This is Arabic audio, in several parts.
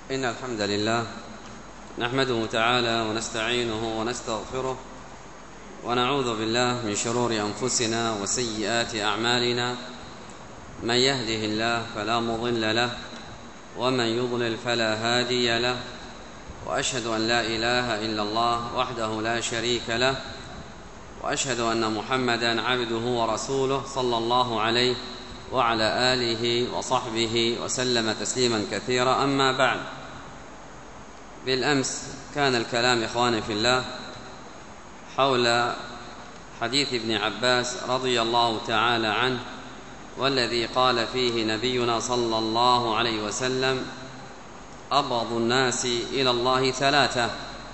إن الحمد لله نحمده تعالى ونستعينه ونستغفره ونعوذ بالله من شرور أنفسنا وسيئات أعمالنا. من يهده الله فلا مضل له ومن يضلل فلا هادي له، وأشهد أن لا إله إلا الله وحده لا شريك له، وأشهد أن محمدًا عبده ورسوله صلى الله عليه وعلى آله وصحبه وسلم تسليما كثيرا. أما بعد، بالأمس كان الكلام إخواني في الله حول حديث ابن عباس رضي الله تعالى عنه، والذي قال فيه نبينا صلى الله عليه وسلم: أبغض الناس إلى الله ثلاثة.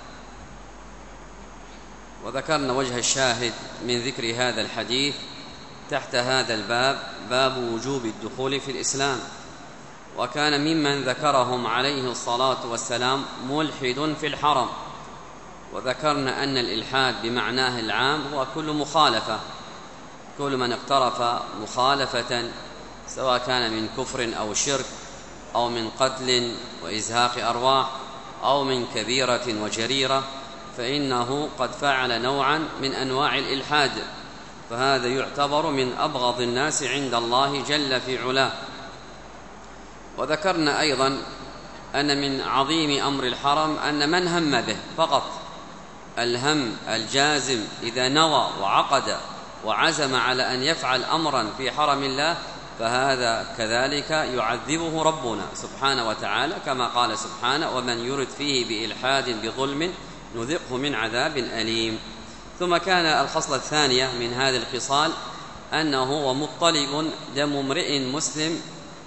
وذكرنا وجه الشاهد من ذكر هذا الحديث تحت هذا الباب، باب وجوب الدخول في الإسلام، وكان ممن ذكرهم عليه الصلاة والسلام ملحد في الحرم. وذكرنا أن الإلحاد بمعناه العام هو كل مخالفة، كل من اقترف مخالفة، سواء كان من كفر أو شرك أو من قتل وإزهاق أرواح أو من كبيرة وجريرة، فإنه قد فعل نوعا من أنواع الإلحاد، فهذا يعتبر من أبغض الناس عند الله جل في علاه. وذكرنا أيضا أن من عظيم أمر الحرم أن من هم به فقط، الهم الجازم إذا نوى وعقد وعزم على أن يفعل أمرا في حرم الله، فهذا كذلك يعذبه ربنا سبحانه وتعالى، كما قال سبحانه: ومن يرد فيه بإلحاد بظلم نذقه من عذاب أليم. ثم كان الخصلة الثانية من هذه الخصال أنه ومطلب دم امرئ مسلم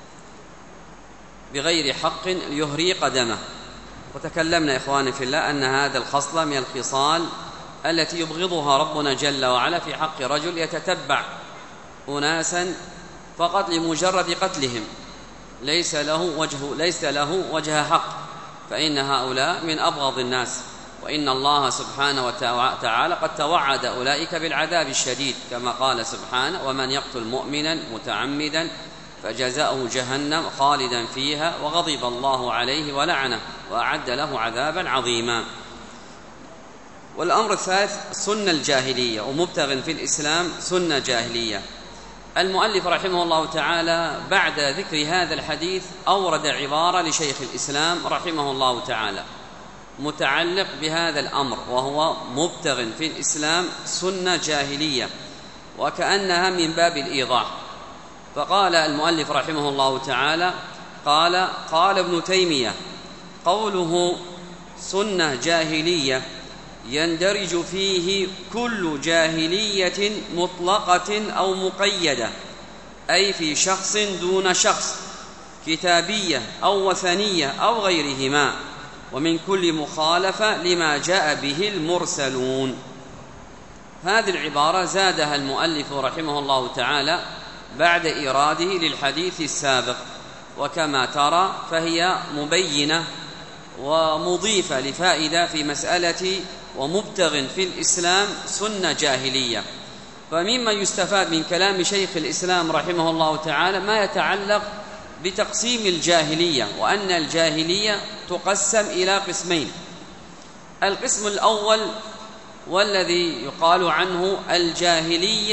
بغير حق يهريق دمه. وتكلمنا إخواني في الله أن هذا الخصلة من الخصال التي يبغضها ربنا جل وعلا في حق رجل يتتبع فقط لمجرد قتلهم، ليس له وجه حق، فإن هؤلاء من أبغض الناس. وإن الله سبحانه وتعالى قد توعد أولئك بالعذاب الشديد، كما قال سبحانه: ومن يقتل مؤمنا متعمدا فجزاؤه جهنم خالدا فيها وغضب الله عليه ولعنه وأعد له عذابا عظيما. والأمر الثالث سنة الجاهلية، ومبتغ في الإسلام سنة جاهلية. المؤلف رحمه الله تعالى بعد ذكر هذا الحديث أورد عبارة لشيخ الإسلام رحمه الله تعالى متعلق بهذا الأمر، وهو مبتغ في الإسلام سنة جاهلية، وكأنها من باب الإيضاح. فقال المؤلف رحمه الله تعالى: قال ابن تيمية: قوله سنة جاهلية يندرج فيه كل جاهلية مطلقة أو مقيدة، أي في شخص دون شخص، كتابية أو وثنية أو غيرهما، ومن كل مخالفة لما جاء به المرسلون. هذه العبارة زادها المؤلف رحمه الله تعالى بعد إيراده للحديث السابق، وكما ترى فهي مبينة ومضيفة لفائدة في مسألة ومبتغ في الإسلام سنة جاهلية. فمما يستفاد من كلام شيخ الإسلام رحمه الله تعالى ما يتعلق بتقسيم الجاهلية، وأن الجاهلية تقسم إلى قسمين. القسم الأول والذي يقال عنه الجاهلية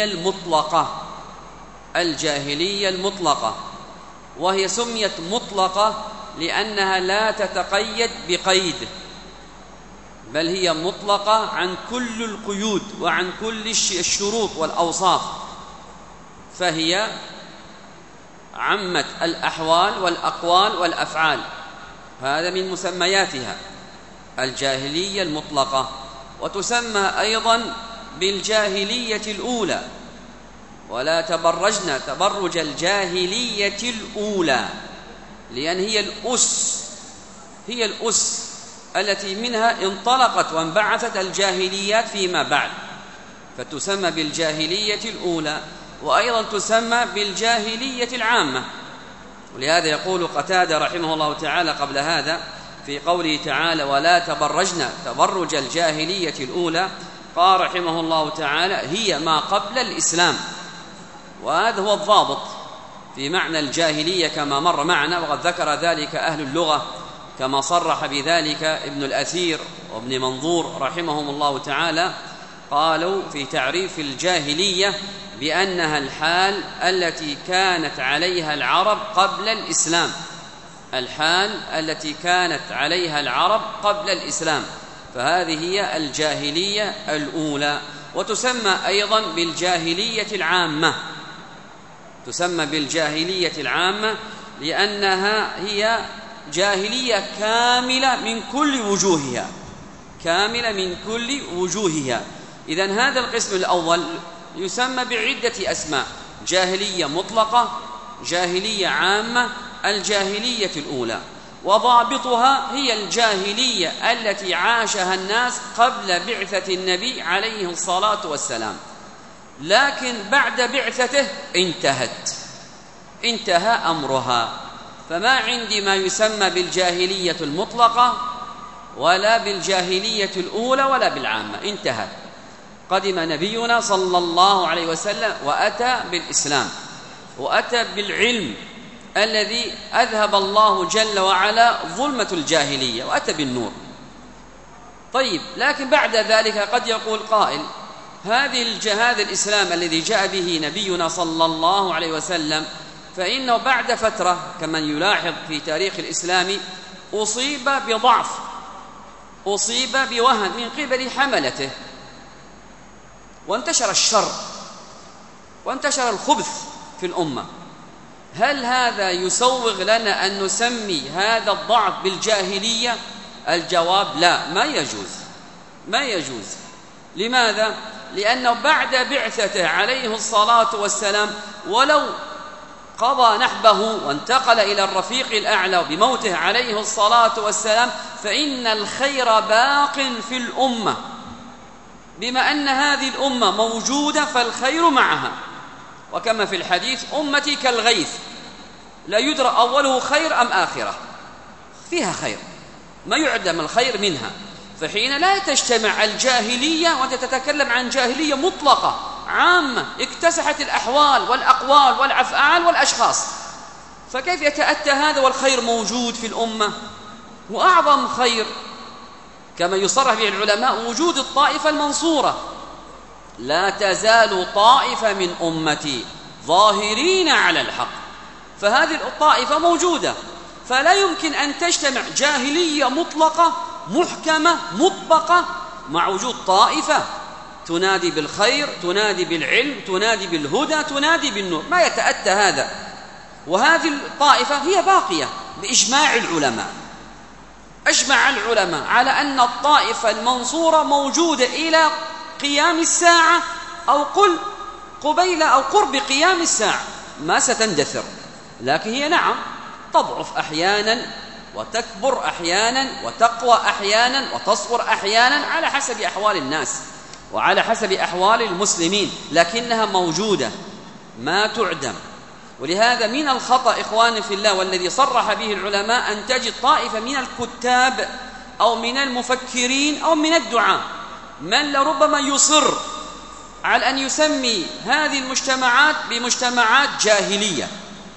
المطلقة، وهي سميت مطلقة لأنها لا تتقيد بقيد، بل هي مطلقة عن كل القيود وعن كل الشروط والأوصاف، فهي عمت الأحوال والأقوال والأفعال. هذا من مسمياتها الجاهلية المطلقة. وتسمى أيضا بالجاهلية الأولى، ولا تبرجن تبرج الجاهلية الأولى، لأن هي الأس التي منها انطلقت وانبعثت الجاهليات فيما بعد، فتسمى بالجاهلية الأولى، وأيضا تسمى بالجاهلية العامة. ولهذا يقول قتادة رحمه الله تعالى قبل هذا في قوله تعالى: ولا تبرجن تبرج الجاهلية الأولى، قال رحمه الله تعالى: هي ما قبل الإسلام. وهذا هو الضابط في معنى الجاهلية كما مر معنا، وقد ذكر ذلك أهل اللغة كما صرح بذلك ابن الأثير وابن منظور رحمهم الله تعالى. قالوا في تعريف الجاهلية بأنها الحال التي كانت عليها العرب قبل الإسلام، الحال التي كانت عليها العرب قبل الإسلام، فهذه هي الجاهلية الأولى. وتسمى أيضا بالجاهلية العامة، تسمى بالجاهلية العامة لأنها هي جاهلية كاملة من كل وجوهها، كاملة من كل وجوهها. إذن هذا القسم الأول يسمى بعدة أسماء: جاهلية مطلقة، جاهلية عامة، الجاهلية الأولى. وضابطها هي الجاهلية التي عاشها الناس قبل بعثة النبي عليه الصلاة والسلام، لكن بعد بعثته انتهى أمرها. فما عندي ما يسمى بالجاهلية المطلقة ولا بالجاهلية الأولى ولا بالعامة، انتهت. قدم نبينا صلى الله عليه وسلم وأتى بالإسلام، وأتى بالعلم الذي أذهب الله جل وعلا ظلمة الجاهلية، وأتى بالنور. طيب، لكن بعد ذلك قد يقول قائل: هذا الإسلام الذي جاء به نبينا صلى الله عليه وسلم، فإنه بعد فترة كمن يلاحظ في تاريخ الإسلام أصيب بضعف، أصيب بوهن من قبل حملته، وانتشر الشر وانتشر الخبث في الأمة. هل هذا يسوغ لنا أن نسمي هذا الضعف بالجاهلية؟ الجواب: لا، ما يجوز. لماذا؟ لأنه بعد بعثته عليه الصلاة والسلام ولو قضى نحبه وانتقل إلى الرفيق الأعلى بموته عليه الصلاة والسلام، فإن الخير باق في الأمة، بما أن هذه الأمة موجودة فالخير معها. وكما في الحديث: أمتي كالغيث لا يدرى أوله خير أم آخرة، فيها خير ما يعدم الخير منها. فحين لا تجتمع الجاهلية وأنت تتكلم عن جاهلية مطلقة عامة اكتسحت الأحوال والأقوال والأفعال والأشخاص، فكيف يتأتى هذا والخير موجود في الأمة؟ وأعظم خير كما يصرح به العلماء وجود الطائفة المنصورة: لا تزال طائفة من أمتي ظاهرين على الحق. فهذه الطائفة موجودة، فلا يمكن أن تجتمع جاهلية مطلقة محكمة مطبقة مع وجود طائفة تنادي بالخير، تنادي بالعلم، تنادي بالهدى، تنادي بالنور. ما يتأتى هذا. وهذه الطائفة هي باقية بإجماع العلماء، أجمع العلماء على أن الطائفة المنصورة موجودة إلى قيام الساعة، أو قل قبيل أو قرب قيام الساعة، ما ستندثر. لكن هي نعم تضعف أحيانا وتكبر أحيانا وتقوى أحيانا وتصغر أحيانا على حسب أحوال الناس وعلى حسب أحوال المسلمين، لكنها موجودة ما تعدم. ولهذا من الخطأ إخواني في الله، والذي صرح به العلماء، أن تجد طائفة من الكتاب أو من المفكرين أو من الدعاة من لربما يصر على أن يسمي هذه المجتمعات بمجتمعات جاهلية،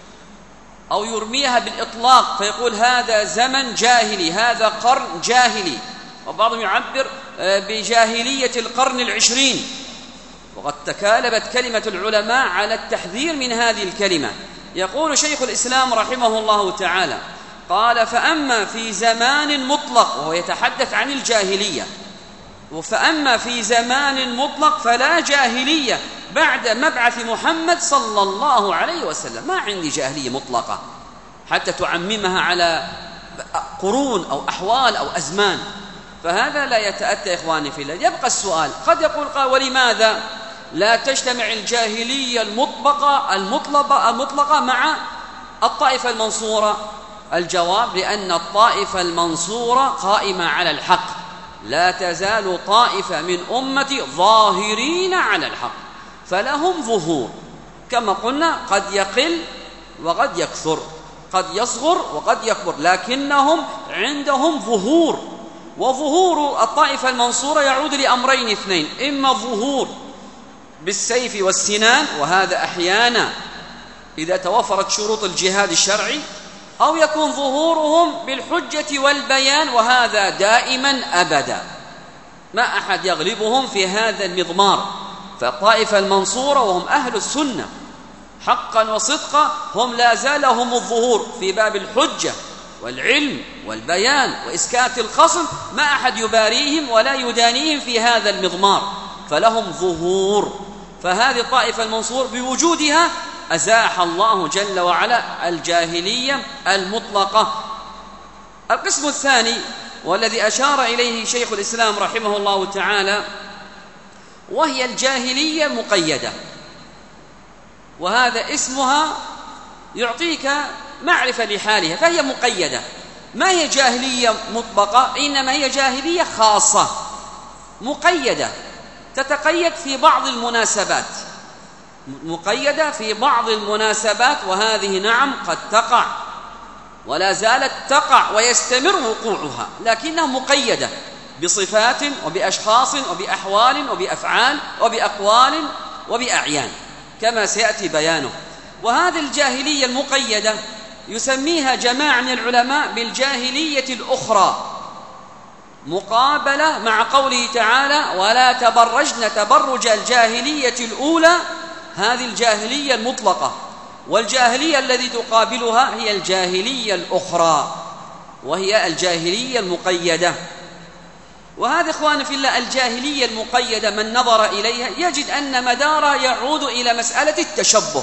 أو يرميها بالإطلاق فيقول هذا زمن جاهلي، هذا قرن جاهلي، وبعضهم يعبر بجاهلية القرن العشرين. وقد تكالبت كلمة العلماء على التحذير من هذه الكلمة. يقول شيخ الإسلام رحمه الله تعالى: قال: فأما في زمان مطلق، وهو يتحدث عن الجاهلية، فأما في زمان مطلق فلا جاهلية بعد مبعث محمد صلى الله عليه وسلم. ما عندي جاهلية مطلقة حتى تعممها على قرون أو أحوال أو أزمان، فهذا لا يتأتى إخواني في الله. يبقى السؤال، قد يقول قال: ولماذا لا تجتمع الجاهلية المطلقة مع الطائفة المنصورة؟ الجواب: لأن الطائفة المنصورة قائمة على الحق، لا تزال طائفة من أمتي ظاهرين على الحق، فلهم ظهور. كما قلنا قد يقل وقد يكثر، قد يصغر وقد يكبر، لكنهم عندهم ظهور. وظهور الطائفة المنصورة يعود لأمرين اثنين: إما ظهور بالسيف والسنان، وهذا أحيانا إذا توفرت شروط الجهاد الشرعي أو يكون ظهورهم بالحجة والبيان، وهذا دائما أبدا، ما أحد يغلبهم في هذا المضمار. فالطائفة المنصورة وهم أهل السنة حقا وصدقا هم لا زالهم الظهور في باب الحجة والعلم والبيان وإسكات الخصم، ما أحد يباريهم ولا يدانيهم في هذا المضمار، فلهم ظهور. فهذه الطائفة المنصور بوجودها أزاح الله جل وعلا الجاهلية المطلقة. القسم الثاني والذي أشار إليه شيخ الإسلام رحمه الله تعالى وهي الجاهلية المقيدة، وهذا اسمها يعطيك معرفة لحالها، فهي مقيدة. ما هي جاهلية مطلقة؟ إنما هي جاهلية خاصة مقيدة، تتقيد في بعض المناسبات، مقيدة في بعض المناسبات، وهذه نعم قد تقع ولا زالت تقع ويستمر وقوعها، لكنها مقيدة بصفات وبأشخاص وبأحوال وبأفعال وبأقوال وبأعيان كما سيأتي بيانه. وهذه الجاهلية المقيدة يسميها جماعة من العلماء بالجاهلية الأخرى، مقابلة مع قوله تعالى ولا تبرجن تبرج الجاهلية الأولى، هذه الجاهلية المطلقة. والجاهلية التي تقابلها هي الجاهلية الأخرى وهي الجاهلية المقيدة. وهذا إخواني في الله الجاهلية المقيدة من نظر إليها يجد أن مدارها يعود إلى مسألة التشبه،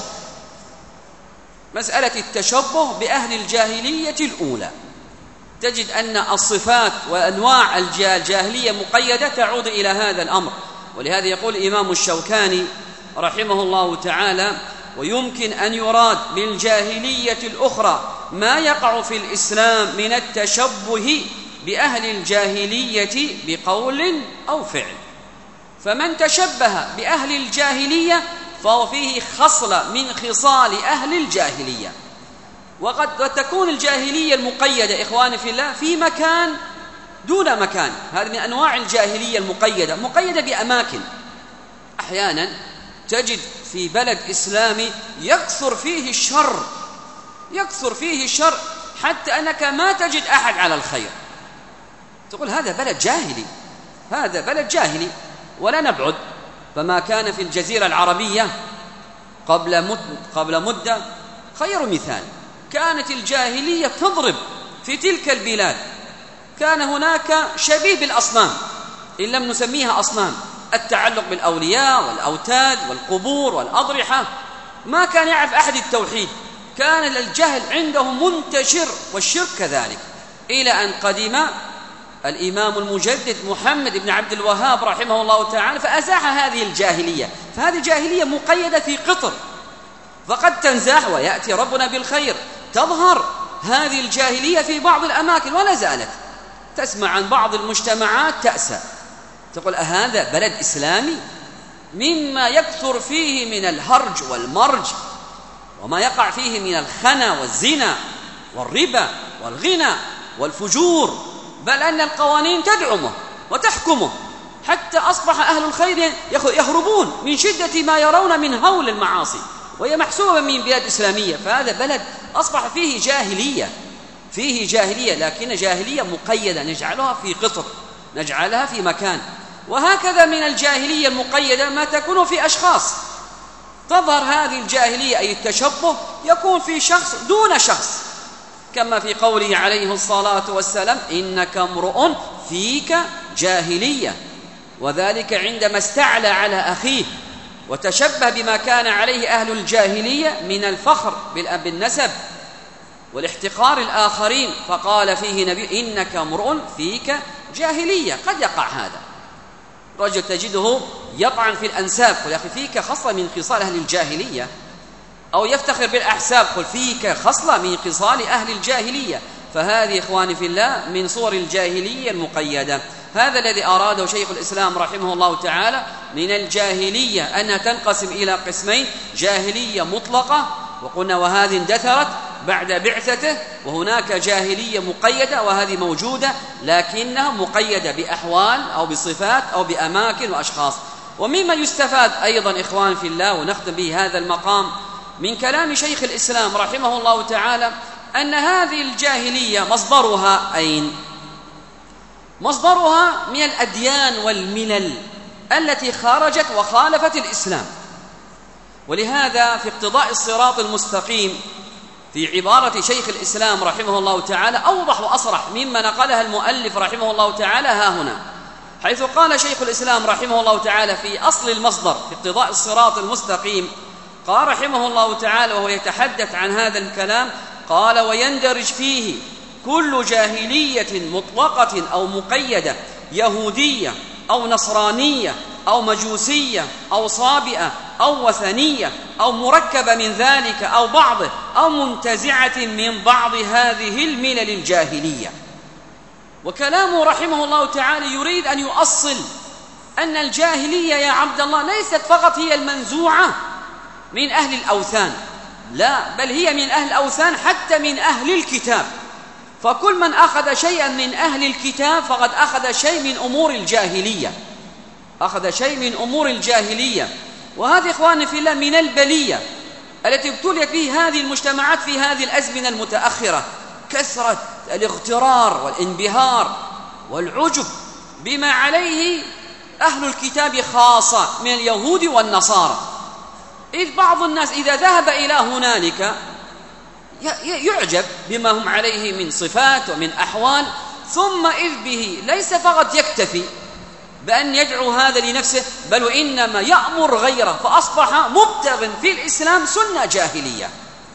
مسألة التشبه بأهل الجاهلية الأولى. تجد أن الصفات وأنواع الجاهلية مقيدة تعود إلى هذا الأمر. ولهذا يقول الإمام الشوكاني رحمه الله تعالى ويمكن أن يراد بالجاهلية الأخرى ما يقع في الإسلام من التشبه بأهل الجاهلية بقول أو فعل. فمن تشبه بأهل الجاهلية فهو فيه خصلة من خصال أهل الجاهلية. وقد تكون الجاهلية المقيدة إخواني في الله في مكان دون مكان، هذه من أنواع الجاهلية المقيدة، مقيدة بأماكن. أحيانا تجد في بلد إسلامي يكثر فيه الشر، يكثر فيه الشر حتى أنك ما تجد أحد على الخير، تقول هذا بلد جاهلي، هذا بلد جاهلي. ولا نبعد، فما كان في الجزيرة العربية قبل مدة خير مثال، كانت الجاهلية تضرب في تلك البلاد، كان هناك شبيه بالأصنام إن لم نسميها أصنام، التعلق بالأولياء والأوتاد والقبور والأضرحة، ما كان يعرف أحد التوحيد، كان الجهل عندهم منتشر والشرك كذلك، إلى أن قدم الإمام المجدد محمد بن عبد الوهاب رحمه الله تعالى فأزاح هذه الجاهلية. فهذه الجاهلية مقيدة في قطر، فقد تنزاح ويأتي ربنا بالخير، تظهر هذه الجاهلية في بعض الأماكن ولا زالت. تسمع عن بعض المجتمعات تأسى، تقول هذا بلد إسلامي، مما يكثر فيه من الهرج والمرج وما يقع فيه من الخنا والزنا والربا والغنى والفجور، بل أن القوانين تدعمه وتحكمه، حتى أصبح أهل الخير يهربون من شدة ما يرون من هول المعاصي، وهي محسوبة من بلاد إسلامية. فهذا بلد أصبح فيه جاهلية، فيه جاهلية، لكن جاهلية مقيدة نجعلها في قطر، نجعلها في مكان. وهكذا من الجاهلية المقيدة ما تكون في أشخاص، تظهر هذه الجاهلية أي التشبه يكون في شخص دون شخص، كما في قوله عليه الصلاة والسلام إنك امرؤ فيك جاهلية، وذلك عندما استعلى على أخيه وتشبه بما كان عليه أهل الجاهلية من الفخر بالنسب والاحتقار الآخرين، فقال فيه نبي إنك امرؤ فيك جاهلية. قد يقع هذا، رجل تجده يطعن في الأنساب، قل يا أخي فيك خصلة من خصال أهل الجاهلية، أو يفتخر بالأحساب، قل فيك خصلة من خصال أهل الجاهلية. فهذه إخواني في الله من صور الجاهلية المقيدة. هذا الذي أراده شيخ الإسلام رحمه الله تعالى من الجاهلية أنها تنقسم إلى قسمين: جاهلية مطلقة، وقلنا وهذه اندثرت بعد بعثته، وهناك جاهلية مقيدة وهذه موجودة لكنها مقيدة بأحوال أو بصفات أو بأماكن وأشخاص. ومما يستفاد أيضا إخوان في الله، ونختم به هذا المقام، من كلام شيخ الإسلام رحمه الله تعالى أن هذه الجاهلية مصدرها أين؟ مصدرها من الأديان والملل التي خرجت وخالفت الإسلام. ولهذا في اقتضاء الصراط المستقيم في عبارة شيخ الإسلام رحمه الله تعالى أوضح وأصرح مما نقلها المؤلف رحمه الله تعالى ها هنا، حيث قال شيخ الإسلام رحمه الله تعالى في أصل المصدر في اقتضاء الصراط المستقيم، قال رحمه الله تعالى وهو يتحدث عن هذا الكلام، قال: ويندرج فيه كل جاهلية مطلقة أو مقيدة، يهودية أو نصرانية أو مجوسية أو صابئة أو وثنية أو مركبة من ذلك أو بعضه أو منتزعة من بعض هذه الملل الجاهلية. وكلامه رحمه الله تعالى يريد أن يؤصل أن الجاهلية يا عبد الله ليست فقط هي المنزوعة من أهل الأوثان، لا، بل هي من أهل الأوثان حتى من أهل الكتاب. فكل من أخذ شيئا من أهل الكتاب فقد أخذ شيء من أمور الجاهلية، أخذ شيء من أمور الجاهلية. وهذه إخواني في الله من البلية التي ابتليت به هذه المجتمعات في هذه الأزمنة المتأخرة، كثرة الاغترار والانبهار والعجب بما عليه أهل الكتاب خاصة من اليهود والنصارى، إذ بعض الناس إذا ذهب إلى هنالك يعجب بما هم عليه من صفات ومن أحوال، ثم إذ به ليس فقط يكتفي بأن يدعو هذا لنفسه، بل وإنما يأمر غيره، فأصبح مبتغ في الإسلام سنة جاهلية.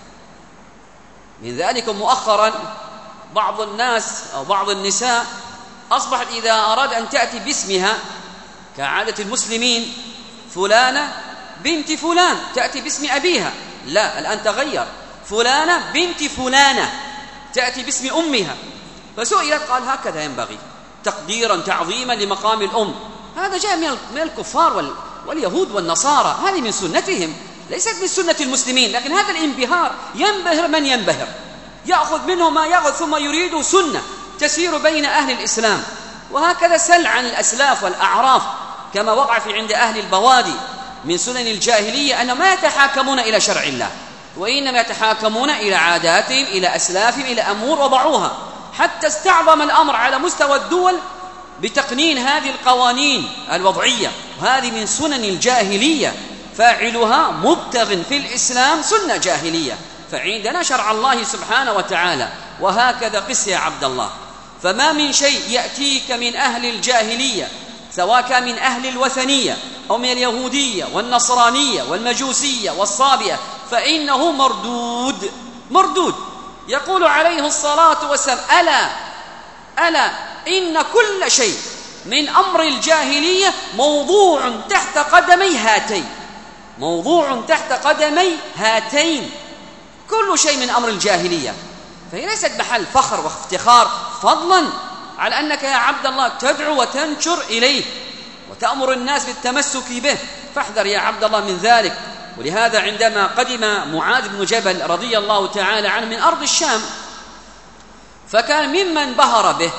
من ذلك مؤخرا بعض الناس أو بعض النساء أصبحت إذا أراد أن تأتي باسمها كعادة المسلمين فلانة بنت فلان تأتي باسم أبيها، لا، الآن تغير، فلانة بنت فلانة تأتي باسم أمها. فسئلت قال: هكذا ينبغي، تقديرا تعظيما لمقام الأم. هذا جاء من الكفار واليهود والنصارى، هذه من سنتهم، ليست من سنة المسلمين. لكن هذا الانبهار ينبهر من ينبهر، يأخذ منه ما يأخذ، ثم يريد سنة تسير بين أهل الإسلام. وهكذا سل عن الأسلاف والأعراف كما وقع في عند أهل البوادي من سنن الجاهلية، أنهم ما يتحاكمون إلى شرع الله، وإنما يتحاكمون إلى عاداتهم، إلى أسلافهم، إلى أمور وضعوها، حتى استعظم الأمر على مستوى الدول بتقنين هذه القوانين الوضعية، وهذه من سنن الجاهلية، فاعلها مبتغ في الإسلام سنة جاهلية. فعندنا شرع الله سبحانه وتعالى، وهكذا قس يا عبد الله. فما من شيء يأتيك من أهل الجاهلية، سواء كان من أهل الوثنية أو من اليهودية والنصرانية والمجوسية والصابئة، فإنه مردود. يقول عليه الصلاة والسلام: ألا إن كل شيء من أمر الجاهلية موضوع تحت قدمي هاتين، كل شيء من أمر الجاهلية. فهي ليست محل فخر وافتخار، فضلا على أنك يا عبد الله تدعو وتنشر إليه وتأمر الناس بالتمسك به، فاحذر يا عبد الله من ذلك. ولهذا عندما قدم معاذ بن جبل رضي الله تعالى عنه من أرض الشام، فكان ممن بهر به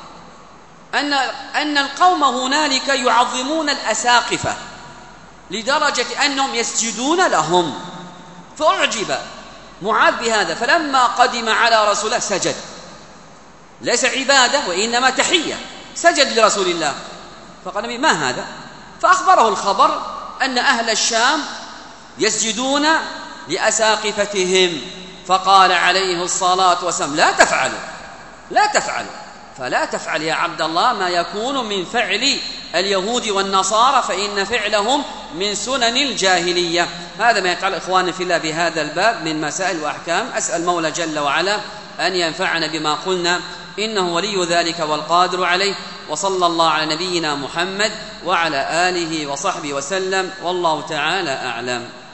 أن القوم هنالك يعظمون الأساقفة لدرجة أنهم يسجدون لهم، فأعجب معاذ بهذا، فلما قدم على رسول الله سجد، ليس عبادة وإنما تحية، سجد لرسول الله. فقال: ما هذا؟ فأخبره الخبر أن أهل الشام يسجدون لأساقفتهم، فقال عليه الصلاة والسلام: لا تفعلوا. فلا تفعل يا عبد الله ما يكون من فعل اليهود والنصارى، فإن فعلهم من سنن الجاهلية. هذا ما يتعلق إخواني في الله بهذا الباب من مسائل وأحكام. أسأل مولى جل وعلا أن ينفعنا بما قلنا، إنه ولي ذلك والقادر عليه. وصلى الله على نبينا محمد وعلى آله وصحبه وسلم، والله تعالى أعلم.